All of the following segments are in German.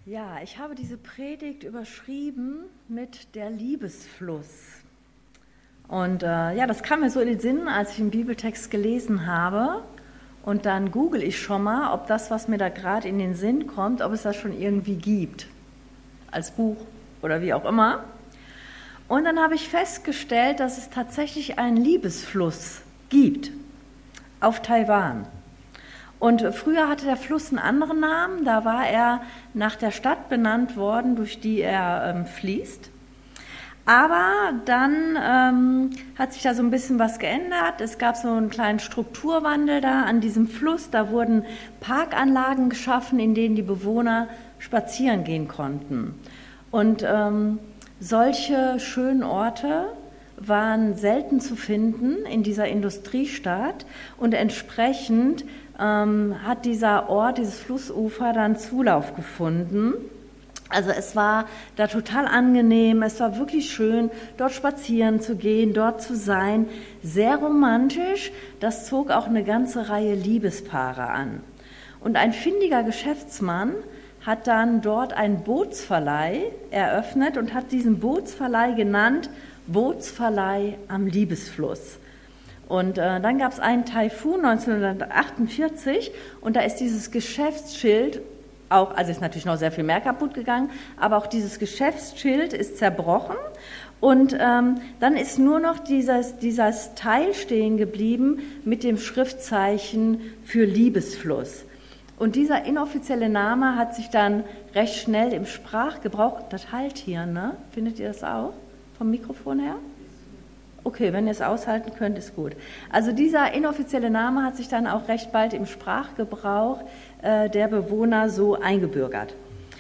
Ja, ich habe diese Predigt überschrieben mit der Liebesfluss. Und das kam mir so in den Sinn, als ich den Bibeltext gelesen habe. Und dann google ich schon mal, ob das, was mir da gerade in den Sinn kommt, ob es das schon irgendwie gibt. Als Buch oder wie auch immer. Und dann habe ich festgestellt, dass es tatsächlich einen Liebesfluss gibt auf Taiwan. Und früher hatte der Fluss einen anderen Namen, da war er nach der Stadt benannt worden, durch die er fließt. Aber dann hat sich da so ein bisschen was geändert. Es gab so einen kleinen Strukturwandel da an diesem Fluss. Da wurden Parkanlagen geschaffen, in denen die Bewohner spazieren gehen konnten. Und solche schönen Orte waren selten zu finden in dieser Industriestadt und entsprechend hat dieser Ort, dieses Flussufer, dann Zulauf gefunden. Also es war da total angenehm, es war wirklich schön, dort spazieren zu gehen, dort zu sein. Sehr romantisch, das zog auch eine ganze Reihe Liebespaare an. Und ein findiger Geschäftsmann hat dann dort einen Bootsverleih eröffnet und hat diesen Bootsverleih genannt Bootsverleih am Liebesfluss. Und dann gab es einen Taifun 1948 und da ist dieses Geschäftsschild auch, also ist natürlich noch sehr viel mehr kaputt gegangen, aber auch dieses Geschäftsschild ist zerbrochen und dann ist nur noch dieses Teil stehen geblieben mit dem Schriftzeichen für Liebesfluss. Und dieser inoffizielle Name hat sich dann recht schnell im Sprachgebrauch, das halt hier, ne? Findet ihr das auch vom Mikrofon her? Okay, wenn ihr es aushalten könnt, ist gut. Also dieser inoffizielle Name hat sich dann auch recht bald im Sprachgebrauch der Bewohner so eingebürgert.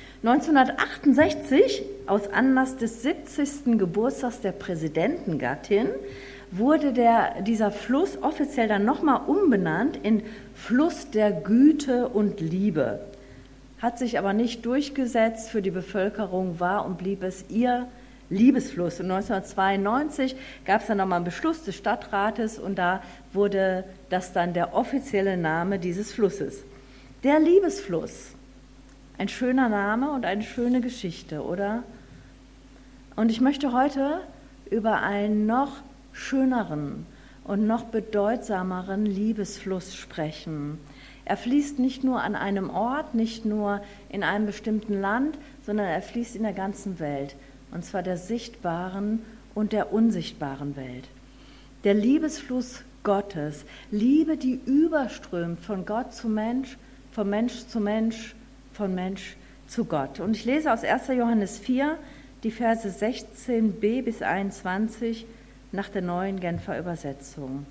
1968, aus Anlass des 70. Geburtstags der Präsidentengattin, wurde dieser Fluss offiziell dann nochmal umbenannt in Fluss der Güte und Liebe. Hat sich aber nicht durchgesetzt, für die Bevölkerung war und blieb es ihr Liebesfluss. Und 1992 gab es dann nochmal einen Beschluss des Stadtrates und da wurde das dann der offizielle Name dieses Flusses. Der Liebesfluss. Ein schöner Name und eine schöne Geschichte, oder? Und ich möchte heute über einen noch schöneren und noch bedeutsameren Liebesfluss sprechen. Er fließt nicht nur an einem Ort, nicht nur in einem bestimmten Land, sondern er fließt in der ganzen Welt. Und zwar der sichtbaren und der unsichtbaren Welt. Der Liebesfluss Gottes, Liebe, die überströmt von Gott zu Mensch, von Mensch zu Mensch, von Mensch zu Gott. Und ich lese aus 1. Johannes 4, die Verse 16b bis 21 nach der neuen Genfer Übersetzung.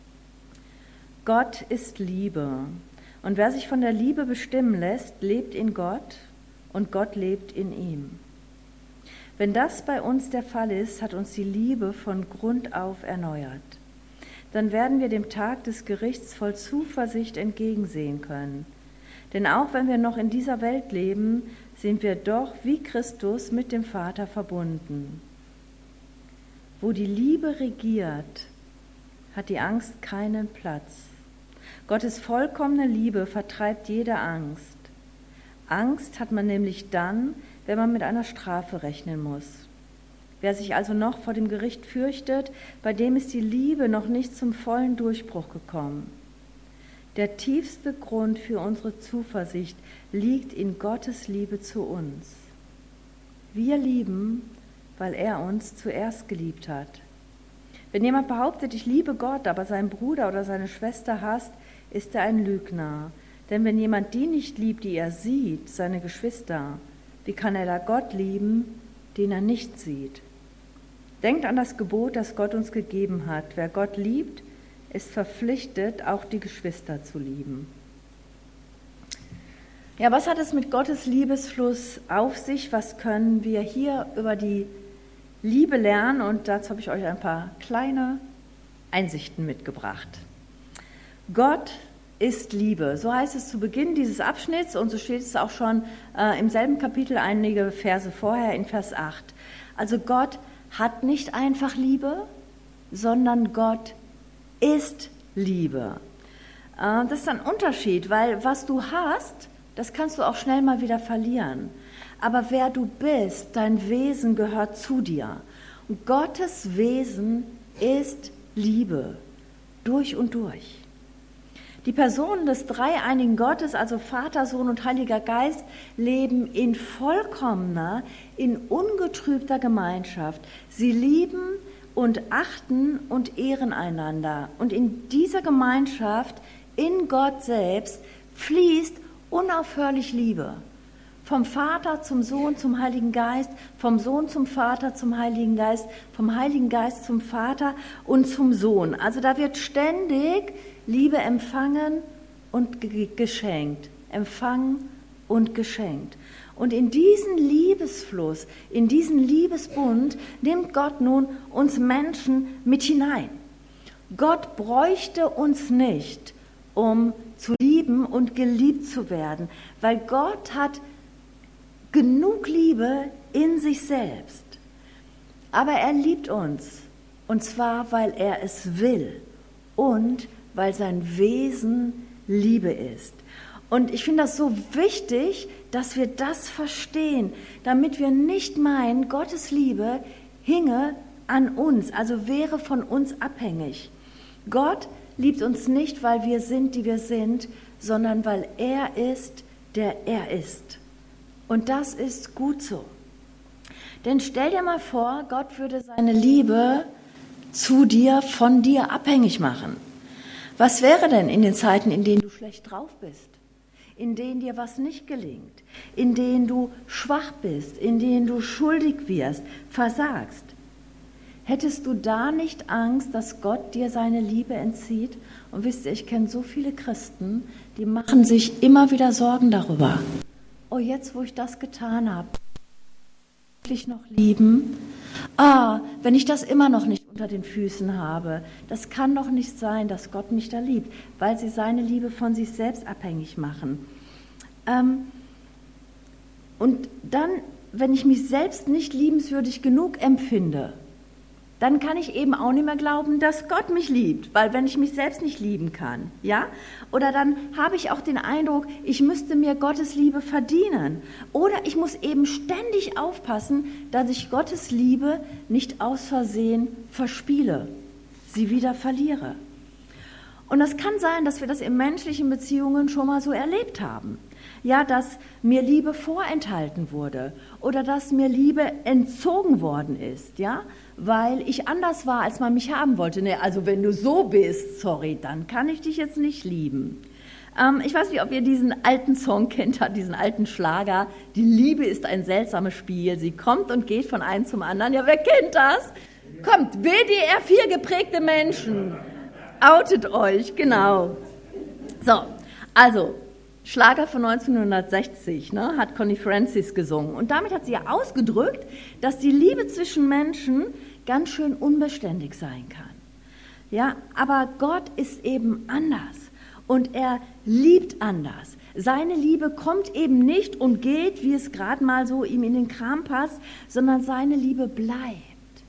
Gott ist Liebe, und wer sich von der Liebe bestimmen lässt, lebt in Gott und Gott lebt in ihm. Wenn das bei uns der Fall ist, hat uns die Liebe von Grund auf erneuert. Dann werden wir dem Tag des Gerichts voll Zuversicht entgegensehen können. Denn auch wenn wir noch in dieser Welt leben, sind wir doch wie Christus mit dem Vater verbunden. Wo die Liebe regiert, hat die Angst keinen Platz. Gottes vollkommene Liebe vertreibt jede Angst. Angst hat man nämlich dann, wenn man mit einer Strafe rechnen muss. Wer sich also noch vor dem Gericht fürchtet, bei dem ist die Liebe noch nicht zum vollen Durchbruch gekommen. Der tiefste Grund für unsere Zuversicht liegt in Gottes Liebe zu uns. Wir lieben, weil er uns zuerst geliebt hat. Wenn jemand behauptet, ich liebe Gott, aber seinen Bruder oder seine Schwester hasst, ist er ein Lügner. Denn wenn jemand die nicht liebt, die er sieht, seine Geschwister, wie kann er da Gott lieben, den er nicht sieht? Denkt an das Gebot, das Gott uns gegeben hat. Wer Gott liebt, ist verpflichtet, auch die Geschwister zu lieben. Ja, was hat es mit Gottes Liebesfluss auf sich? Was können wir hier über die Liebe lernen? Und dazu habe ich euch ein paar kleine Einsichten mitgebracht. Gott ist Liebe. So heißt es zu Beginn dieses Abschnitts und so steht es auch schon im selben Kapitel einige Verse vorher in Vers 8. Also Gott hat nicht einfach Liebe, sondern Gott ist Liebe. Das ist ein Unterschied, weil was du hast, das kannst du auch schnell mal wieder verlieren. Aber wer du bist, dein Wesen gehört zu dir. Und Gottes Wesen ist Liebe, durch und durch. Die Personen des dreieinigen Gottes, also Vater, Sohn und Heiliger Geist, leben in vollkommener, in ungetrübter Gemeinschaft. Sie lieben und achten und ehren einander. Und in dieser Gemeinschaft, in Gott selbst, fließt unaufhörlich Liebe. Vom Vater zum Sohn, zum Heiligen Geist, vom Sohn zum Vater, zum Heiligen Geist, vom Heiligen Geist zum Vater und zum Sohn. Also da wird ständig Liebe empfangen und geschenkt, empfangen und geschenkt. Und in diesen Liebesfluss, in diesen Liebesbund nimmt Gott nun uns Menschen mit hinein. Gott bräuchte uns nicht, um zu lieben und geliebt zu werden, weil Gott hat genug Liebe in sich selbst. Aber er liebt uns, und zwar, weil er es will und weil sein Wesen Liebe ist. Und ich finde das so wichtig, dass wir das verstehen, damit wir nicht meinen, Gottes Liebe hinge an uns, also wäre von uns abhängig. Gott liebt uns nicht, weil wir sind, die wir sind, sondern weil er ist, der er ist. Und das ist gut so. Denn stell dir mal vor, Gott würde seine Liebe zu dir, von dir abhängig machen. Was wäre denn in den Zeiten, in denen du schlecht drauf bist, in denen dir was nicht gelingt, in denen du schwach bist, in denen du schuldig wirst, versagst? Hättest du da nicht Angst, dass Gott dir seine Liebe entzieht? Und wisst ihr, ich kenne so viele Christen, die machen sich immer wieder Sorgen darüber. Oh, jetzt, wo ich das getan habe, wirklich noch lieben? Wenn ich das immer noch nicht unter den Füßen habe, das kann doch nicht sein, dass Gott mich da liebt, weil sie seine Liebe von sich selbst abhängig machen. Und dann, wenn ich mich selbst nicht liebenswürdig genug empfinde, dann kann ich eben auch nicht mehr glauben, dass Gott mich liebt, weil wenn ich mich selbst nicht lieben kann, ja, oder dann habe ich auch den Eindruck, ich müsste mir Gottes Liebe verdienen, oder ich muss eben ständig aufpassen, dass ich Gottes Liebe nicht aus Versehen verspiele, sie wieder verliere. Und das kann sein, dass wir das in menschlichen Beziehungen schon mal so erlebt haben. Ja, dass mir Liebe vorenthalten wurde oder dass mir Liebe entzogen worden ist, ja, weil ich anders war, als man mich haben wollte. Nee, also wenn du so bist, sorry, dann kann ich dich jetzt nicht lieben. Ich weiß nicht, ob ihr diesen alten Song kennt, diesen alten Schlager, die Liebe ist ein seltsames Spiel, sie kommt und geht von einem zum anderen. Ja, wer kennt das? Kommt, WDR 4 geprägte Menschen, outet euch, genau. So, also Schlager von 1960, ne, hat Connie Francis gesungen. Und damit hat sie ja ausgedrückt, dass die Liebe zwischen Menschen ganz schön unbeständig sein kann. Ja, aber Gott ist eben anders und er liebt anders. Seine Liebe kommt eben nicht und geht, wie es gerade mal so ihm in den Kram passt, sondern seine Liebe bleibt.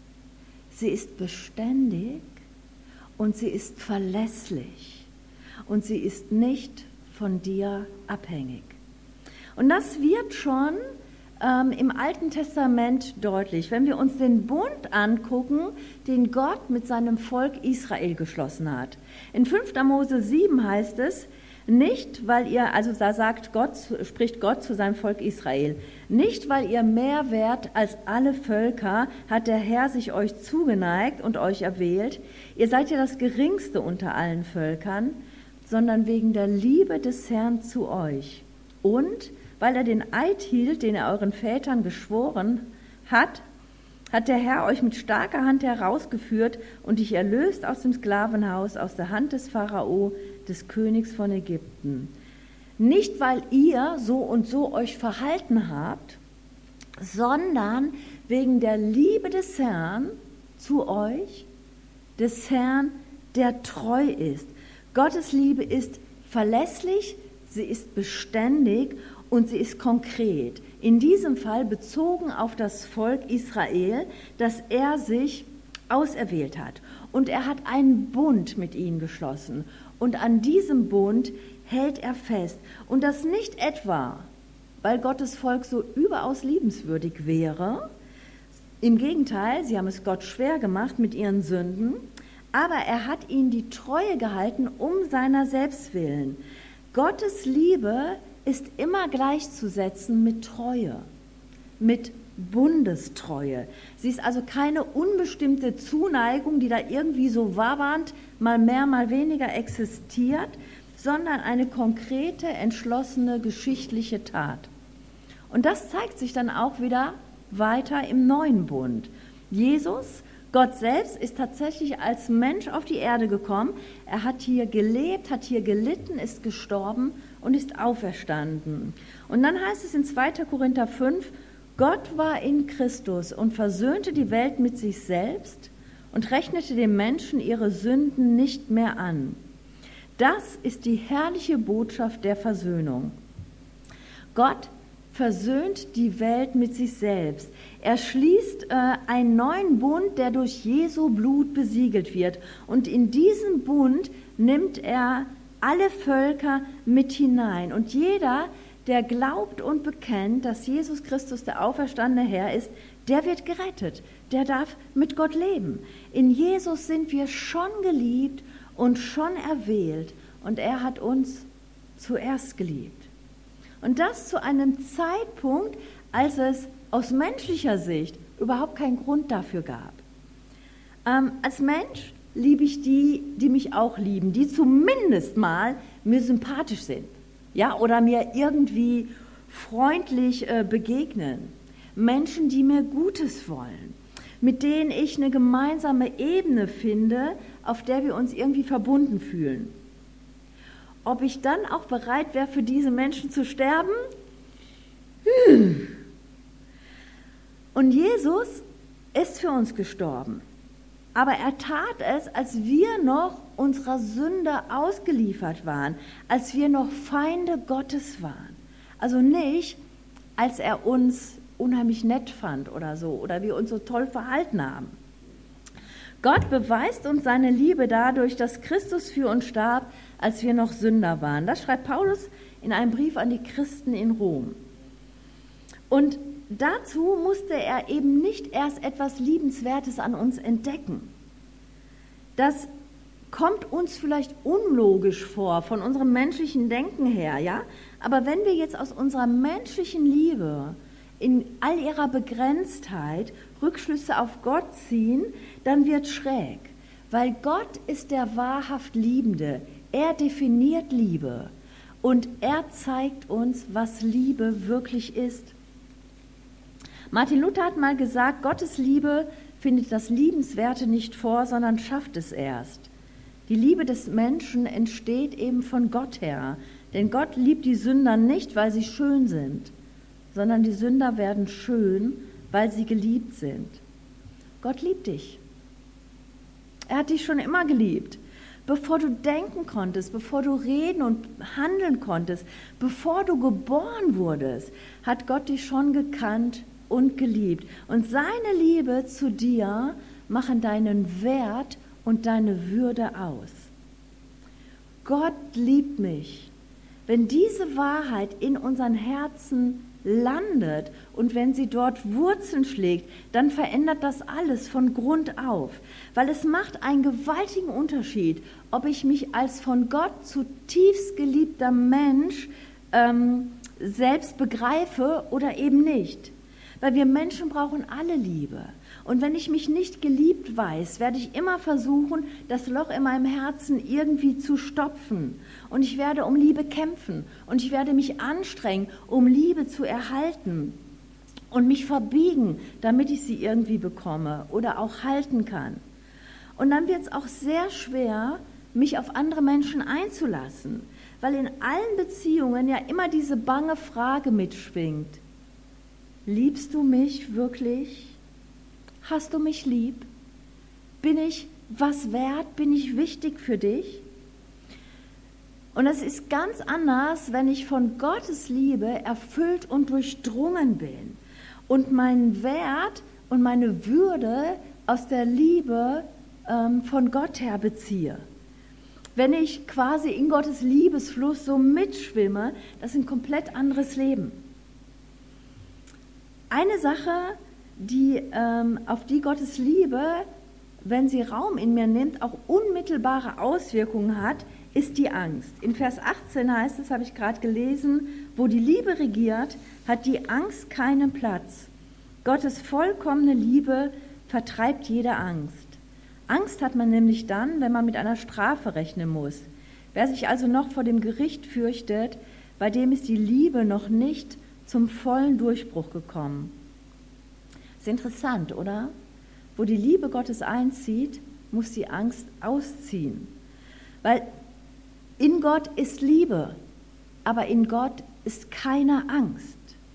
Sie ist beständig und sie ist verlässlich und sie ist nicht von dir abhängig. Und das wird schon im Alten Testament deutlich, wenn wir uns den Bund angucken, den Gott mit seinem Volk Israel geschlossen hat. In 5. Mose 7 heißt es, nicht weil ihr, also da spricht Gott zu seinem Volk Israel, nicht weil ihr mehr wärt als alle Völker, hat der Herr sich euch zugeneigt und euch erwählt, ihr seid ja das Geringste unter allen Völkern, sondern wegen der Liebe des Herrn zu euch. Und weil er den Eid hielt, den er euren Vätern geschworen hat, hat der Herr euch mit starker Hand herausgeführt und dich erlöst aus dem Sklavenhaus, aus der Hand des Pharao, des Königs von Ägypten. Nicht, weil ihr so und so euch verhalten habt, sondern wegen der Liebe des Herrn zu euch, des Herrn, der treu ist. Gottes Liebe ist verlässlich, sie ist beständig und sie ist konkret. In diesem Fall bezogen auf das Volk Israel, das er sich auserwählt hat. Und er hat einen Bund mit ihnen geschlossen. Und an diesem Bund hält er fest. Und das nicht etwa, weil Gottes Volk so überaus liebenswürdig wäre. Im Gegenteil, sie haben es Gott schwer gemacht mit ihren Sünden, aber er hat ihnen die Treue gehalten um seiner selbst willen. Gottes Liebe ist immer gleichzusetzen mit Treue, mit Bundestreue. Sie ist also keine unbestimmte Zuneigung, die da irgendwie so wabernd mal mehr, mal weniger existiert, sondern eine konkrete, entschlossene, geschichtliche Tat. Und das zeigt sich dann auch wieder weiter im neuen Bund. Jesus, Gott selbst, ist tatsächlich als Mensch auf die Erde gekommen. Er hat hier gelebt, hat hier gelitten, ist gestorben und ist auferstanden. Und dann heißt es in 2. Korinther 5, Gott war in Christus und versöhnte die Welt mit sich selbst und rechnete den Menschen ihre Sünden nicht mehr an. Das ist die herrliche Botschaft der Versöhnung. Gott versöhnt die Welt mit sich selbst. Er schließt einen neuen Bund, der durch Jesu Blut besiegelt wird. Und in diesen Bund nimmt er alle Völker mit hinein. Und jeder, der glaubt und bekennt, dass Jesus Christus der auferstandene Herr ist, der wird gerettet. Der darf mit Gott leben. In Jesus sind wir schon geliebt und schon erwählt. Und er hat uns zuerst geliebt. Und das zu einem Zeitpunkt, als es aus menschlicher Sicht überhaupt keinen Grund dafür gab. Als Mensch liebe ich die, die mich auch lieben, die zumindest mal mir sympathisch sind, ja, oder mir irgendwie freundlich begegnen. Menschen, die mir Gutes wollen, mit denen ich eine gemeinsame Ebene finde, auf der wir uns irgendwie verbunden fühlen. Ob ich dann auch bereit wäre, für diese Menschen zu sterben? Und Jesus ist für uns gestorben. Aber er tat es, als wir noch unserer Sünde ausgeliefert waren, als wir noch Feinde Gottes waren. Also nicht, als er uns unheimlich nett fand oder so, oder wir uns so toll verhalten haben. Gott beweist uns seine Liebe dadurch, dass Christus für uns starb, als wir noch Sünder waren. Das schreibt Paulus in einem Brief an die Christen in Rom. Und dazu musste er eben nicht erst etwas Liebenswertes an uns entdecken. Das kommt uns vielleicht unlogisch vor, von unserem menschlichen Denken her, ja? Aber wenn wir jetzt aus unserer menschlichen Liebe in all ihrer Begrenztheit Rückschlüsse auf Gott ziehen, dann wird schräg, weil Gott ist der wahrhaft Liebende. Er definiert Liebe und er zeigt uns, was Liebe wirklich ist. Martin Luther hat mal gesagt, Gottes Liebe findet das Liebenswerte nicht vor, sondern schafft es erst. Die Liebe des Menschen entsteht eben von Gott her, denn Gott liebt die Sünder nicht, weil sie schön sind, sondern die Sünder werden schön, weil sie geliebt sind. Gott liebt dich. Er hat dich schon immer geliebt. Bevor du denken konntest, bevor du reden und handeln konntest, bevor du geboren wurdest, hat Gott dich schon gekannt und geliebt. Und seine Liebe zu dir machen deinen Wert und deine Würde aus. Gott liebt mich. Wenn diese Wahrheit in unseren Herzen landet und wenn sie dort Wurzeln schlägt, dann verändert das alles von Grund auf, weil es macht einen gewaltigen Unterschied, ob ich mich als von Gott zutiefst geliebter Mensch selbst begreife oder eben nicht. Weil wir Menschen brauchen alle Liebe. Und wenn ich mich nicht geliebt weiß, werde ich immer versuchen, das Loch in meinem Herzen irgendwie zu stopfen. Und ich werde um Liebe kämpfen. Und ich werde mich anstrengen, um Liebe zu erhalten. Und mich verbiegen, damit ich sie irgendwie bekomme oder auch halten kann. Und dann wird es auch sehr schwer, mich auf andere Menschen einzulassen. Weil in allen Beziehungen ja immer diese bange Frage mitschwingt. Liebst du mich wirklich? Hast du mich lieb? Bin ich was wert? Bin ich wichtig für dich? Und es ist ganz anders, wenn ich von Gottes Liebe erfüllt und durchdrungen bin und meinen Wert und meine Würde aus der Liebe von Gott her beziehe. wenn ich quasi in Gottes Liebesfluss so mitschwimme, das ist ein komplett anderes Leben. Eine Sache, auf die Gottes Liebe, wenn sie Raum in mir nimmt, auch unmittelbare Auswirkungen hat, ist die Angst. In Vers 18 heißt es, habe ich gerade gelesen, wo die Liebe regiert, hat die Angst keinen Platz. Gottes vollkommene Liebe vertreibt jede Angst. Angst hat man nämlich dann, wenn man mit einer Strafe rechnen muss. Wer sich also noch vor dem Gericht fürchtet, bei dem ist die Liebe noch nicht zum vollen Durchbruch gekommen. Ist interessant, oder? Wo die Liebe Gottes einzieht, muss die Angst ausziehen. Weil in Gott ist Liebe, aber in Gott ist keine Angst.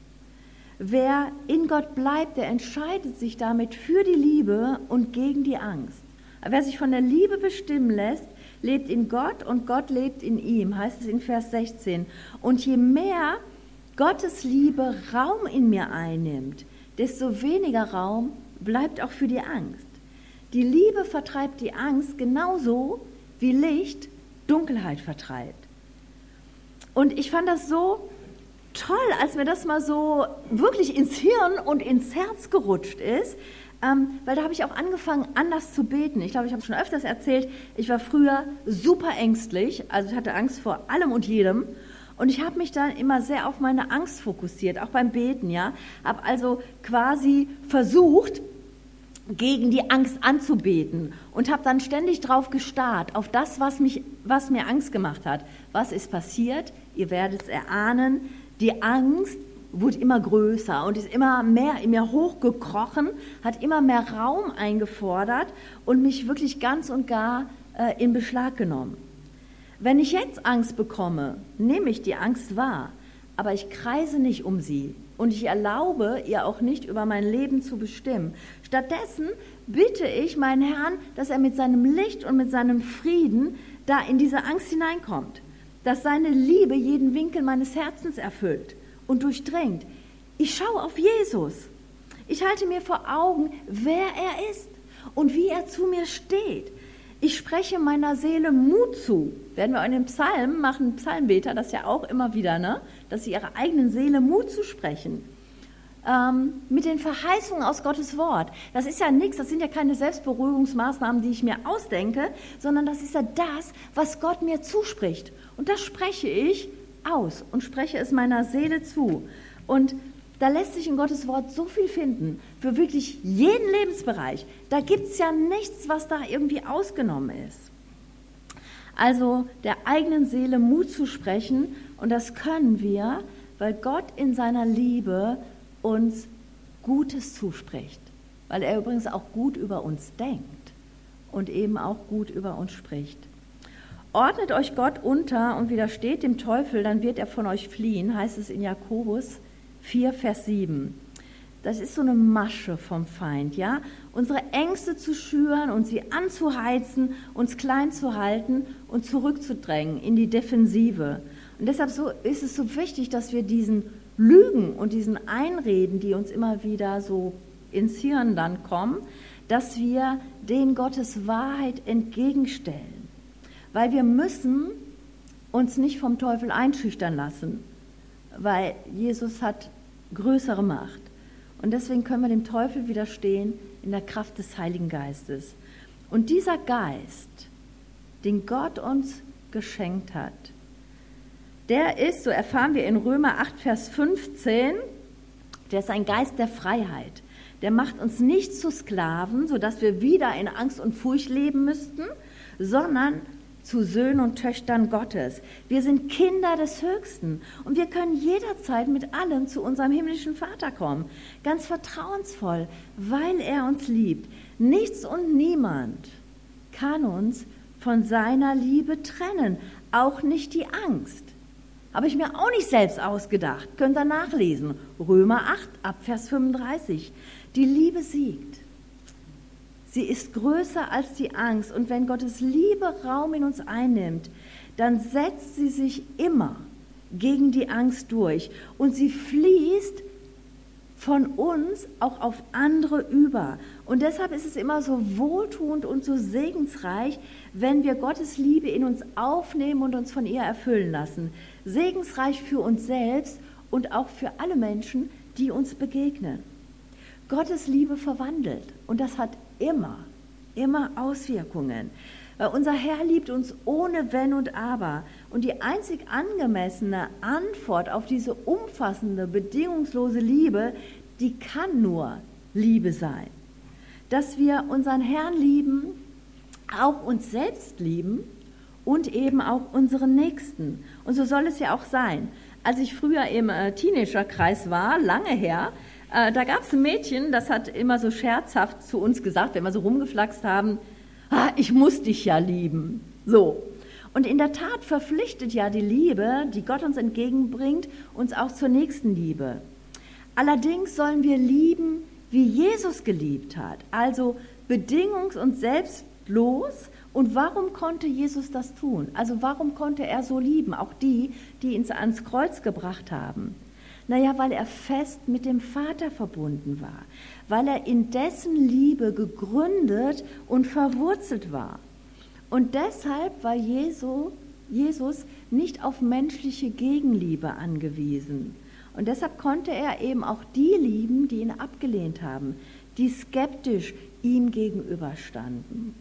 Wer in Gott bleibt, der entscheidet sich damit für die Liebe und gegen die Angst. Wer sich von der Liebe bestimmen lässt, lebt in Gott und Gott lebt in ihm, heißt es in Vers 16. Und je mehr Gottes Liebe Raum in mir einnimmt, desto weniger Raum bleibt auch für die Angst. Die Liebe vertreibt die Angst genauso wie Licht Dunkelheit vertreibt. Und ich fand das so toll, als mir das mal so wirklich ins Hirn und ins Herz gerutscht ist, weil da habe ich auch angefangen, anders zu beten. Ich glaube, ich habe es schon öfters erzählt, ich war früher super ängstlich, also ich hatte Angst vor allem und jedem. Und ich habe mich dann immer sehr auf meine Angst fokussiert, auch beim Beten, ja. Habe also quasi versucht, gegen die Angst anzubeten und habe dann ständig drauf gestarrt, auf das, was mir Angst gemacht hat. Was ist passiert? Ihr werdet es erahnen. Die Angst wurde immer größer und ist immer mehr in mir hochgekrochen, hat immer mehr Raum eingefordert und mich wirklich ganz und gar in Beschlag genommen. Wenn ich jetzt Angst bekomme, nehme ich die Angst wahr, aber ich kreise nicht um sie und ich erlaube ihr auch nicht, über mein Leben zu bestimmen. Stattdessen bitte ich meinen Herrn, dass er mit seinem Licht und mit seinem Frieden da in diese Angst hineinkommt, dass seine Liebe jeden Winkel meines Herzens erfüllt und durchdringt. Ich schaue auf Jesus. Ich halte mir vor Augen, wer er ist und wie er zu mir steht. Ich spreche meiner Seele Mut zu. Werden wir in den Psalmen machen, Psalmbeter das ja auch immer wieder, ne? Dass sie ihrer eigenen Seele Mut zu sprechen. Mit den Verheißungen aus Gottes Wort. Das ist ja nichts, das sind ja keine Selbstberuhigungsmaßnahmen, die ich mir ausdenke, sondern das ist ja das, was Gott mir zuspricht. Und das spreche ich aus und spreche es meiner Seele zu. Und da lässt sich in Gottes Wort so viel finden, für wirklich jeden Lebensbereich. Da gibt es ja nichts, was da irgendwie ausgenommen ist. Also der eigenen Seele Mut zu sprechen, und das können wir, weil Gott in seiner Liebe uns Gutes zuspricht. Weil er übrigens auch gut über uns denkt und eben auch gut über uns spricht. Ordnet euch Gott unter und widersteht dem Teufel, dann wird er von euch fliehen, heißt es in Jakobus 4, Vers 7. Das ist so eine Masche vom Feind, ja? Unsere Ängste zu schüren und sie anzuheizen, uns klein zu halten und zurückzudrängen in die Defensive. Und deshalb ist es so wichtig, dass wir diesen Lügen und diesen Einreden, die uns immer wieder so ins Hirn dann kommen, dass wir den Gottes Wahrheit entgegenstellen. Weil wir müssen uns nicht vom Teufel einschüchtern lassen, weil Jesus hat größere Macht. Und deswegen können wir dem Teufel widerstehen in der Kraft des Heiligen Geistes. Und dieser Geist, den Gott uns geschenkt hat, der ist, so erfahren wir in Römer 8, Vers 15, der ist ein Geist der Freiheit. Der macht uns nicht zu Sklaven, sodass wir wieder in Angst und Furcht leben müssten, sondern zu Söhnen und Töchtern Gottes. Wir sind Kinder des Höchsten und wir können jederzeit mit allem zu unserem himmlischen Vater kommen. Ganz vertrauensvoll, weil er uns liebt. Nichts und niemand kann uns von seiner Liebe trennen, auch nicht die Angst. Habe ich mir auch nicht selbst ausgedacht, könnt ihr nachlesen. Römer 8, ab Vers 35. Die Liebe siegt. Sie ist größer als die Angst. Und wenn Gottes Liebe Raum in uns einnimmt, dann setzt sie sich immer gegen die Angst durch. Und sie fließt von uns auch auf andere über. Und deshalb ist es immer so wohltuend und so segensreich, wenn wir Gottes Liebe in uns aufnehmen und uns von ihr erfüllen lassen. Segensreich für uns selbst und auch für alle Menschen, die uns begegnen. Gottes Liebe verwandelt und das hat immer Auswirkungen. Weil unser Herr liebt uns ohne Wenn und Aber. Und die einzig angemessene Antwort auf diese umfassende, bedingungslose Liebe, die kann nur Liebe sein. Dass wir unseren Herrn lieben, auch uns selbst lieben und eben auch unseren Nächsten. Und so soll es ja auch sein. Als ich früher im Teenagerkreis war, lange her, da gab es ein Mädchen, das hat immer so scherzhaft zu uns gesagt, wenn wir so rumgeflaxt haben, ich muss dich ja lieben. So. Und in der Tat verpflichtet ja die Liebe, die Gott uns entgegenbringt, uns auch zur Nächstenliebe. Allerdings sollen wir lieben, wie Jesus geliebt hat, also bedingungs- und selbstlos. Und warum konnte Jesus das tun? Also warum konnte er so lieben, auch die ihn ans Kreuz gebracht haben? Naja, weil er fest mit dem Vater verbunden war, weil er in dessen Liebe gegründet und verwurzelt war. Und deshalb war Jesus nicht auf menschliche Gegenliebe angewiesen. Und deshalb konnte er eben auch die lieben, die ihn abgelehnt haben, die skeptisch ihm gegenüberstanden.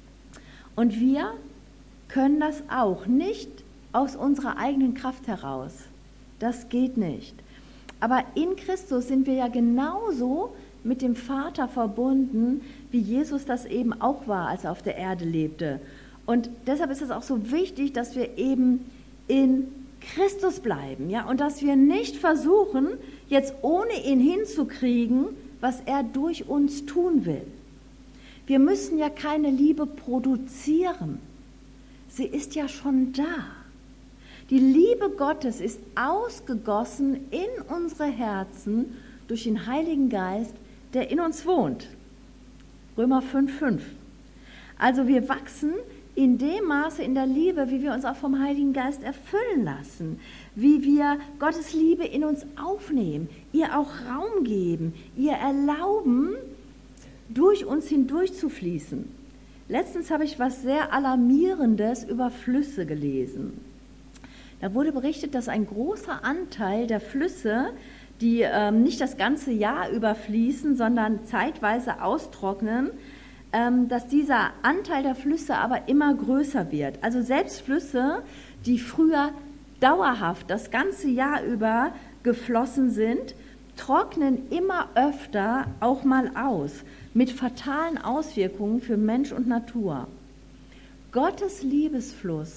Und wir können das auch nicht aus unserer eigenen Kraft heraus. Das geht nicht. Aber in Christus sind wir ja genauso mit dem Vater verbunden, wie Jesus das eben auch war, als er auf der Erde lebte. Und deshalb ist es auch so wichtig, dass wir eben in Christus bleiben, ja, und dass wir nicht versuchen, jetzt ohne ihn hinzukriegen, was er durch uns tun will. Wir müssen ja keine Liebe produzieren. Sie ist ja schon da. Die Liebe Gottes ist ausgegossen in unsere Herzen durch den Heiligen Geist, der in uns wohnt. Römer 5,5. Also wir wachsen in dem Maße in der Liebe, wie wir uns auch vom Heiligen Geist erfüllen lassen, wie wir Gottes Liebe in uns aufnehmen, ihr auch Raum geben, ihr erlauben, durch uns hindurch zu fließen. Letztens habe ich was sehr Alarmierendes über Flüsse gelesen. Da wurde berichtet, dass ein großer Anteil der Flüsse, die nicht das ganze Jahr über fließen, sondern zeitweise austrocknen, dass dieser Anteil der Flüsse aber immer größer wird. Also selbst Flüsse, die früher dauerhaft das ganze Jahr über geflossen sind, trocknen immer öfter auch mal aus, mit fatalen Auswirkungen für Mensch und Natur. Gottes Liebesfluss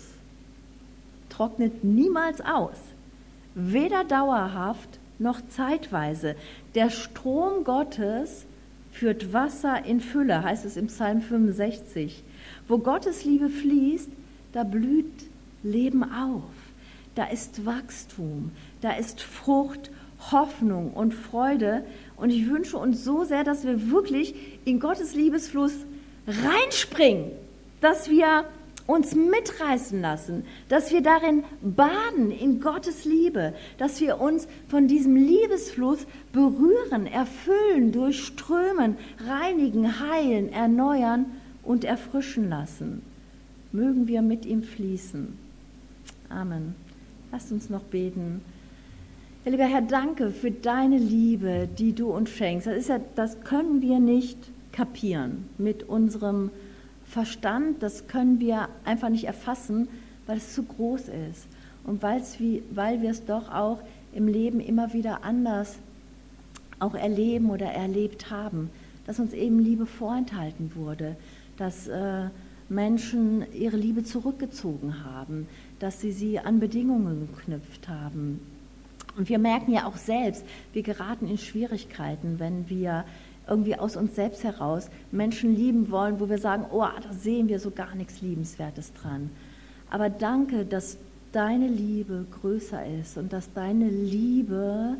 trocknet niemals aus, weder dauerhaft noch zeitweise. Der Strom Gottes führt Wasser in Fülle, heißt es im Psalm 65. Wo Gottes Liebe fließt, da blüht Leben auf, da ist Wachstum, da ist Frucht, Hoffnung und Freude. Und ich wünsche uns so sehr, dass wir wirklich in Gottes Liebesfluss reinspringen, dass wir uns mitreißen lassen, dass wir darin baden in Gottes Liebe, dass wir uns von diesem Liebesfluss berühren, erfüllen, durchströmen, reinigen, heilen, erneuern und erfrischen lassen. Mögen wir mit ihm fließen. Amen. Lasst uns noch beten. Ja, lieber Herr, danke für deine Liebe, die du uns schenkst. Das können wir nicht kapieren mit unserem Verstand, das können wir einfach nicht erfassen, weil es zu groß ist und weil wir es doch auch im Leben immer wieder anders auch erleben oder erlebt haben, dass uns eben Liebe vorenthalten wurde, dass Menschen ihre Liebe zurückgezogen haben, dass sie an Bedingungen geknüpft haben. Und wir merken ja auch selbst, wir geraten in Schwierigkeiten, wenn wir irgendwie aus uns selbst heraus Menschen lieben wollen, wo wir sagen, oh, da sehen wir so gar nichts Liebenswertes dran. Aber danke, dass deine Liebe größer ist und dass deine Liebe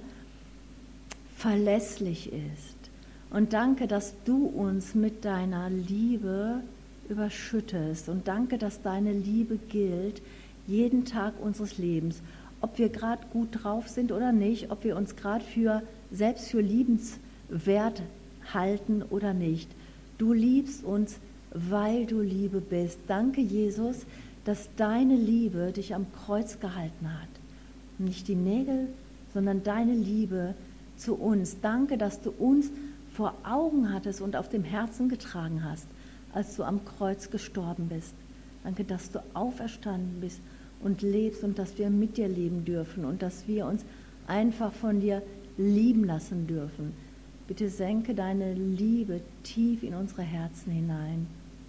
verlässlich ist. Und danke, dass du uns mit deiner Liebe überschüttest. Und danke, dass deine Liebe gilt jeden Tag unseres Lebens, ob wir gerade gut drauf sind oder nicht, ob wir uns gerade selbst für liebenswert halten oder nicht. Du liebst uns, weil du Liebe bist. Danke, Jesus, dass deine Liebe dich am Kreuz gehalten hat. Nicht die Nägel, sondern deine Liebe zu uns. Danke, dass du uns vor Augen hattest und auf dem Herzen getragen hast, als du am Kreuz gestorben bist. Danke, dass du auferstanden bist und lebst und dass wir mit dir leben dürfen und dass wir uns einfach von dir lieben lassen dürfen. Bitte senke deine Liebe tief in unsere Herzen hinein.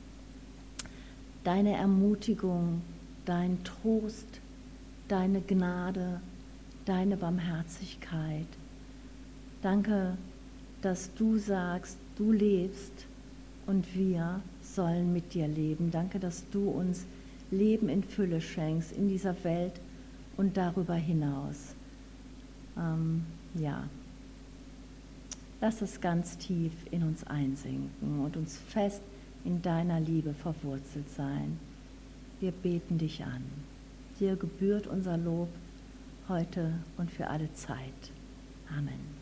Deine Ermutigung, dein Trost, deine Gnade, deine Barmherzigkeit. Danke, dass du sagst, du lebst und wir sollen mit dir leben. Danke, dass du uns Leben in Fülle schenkst in dieser Welt und darüber hinaus. Lass es ganz tief in uns einsinken und uns fest in deiner Liebe verwurzelt sein. Wir beten dich an. Dir gebührt unser Lob heute und für alle Zeit. Amen.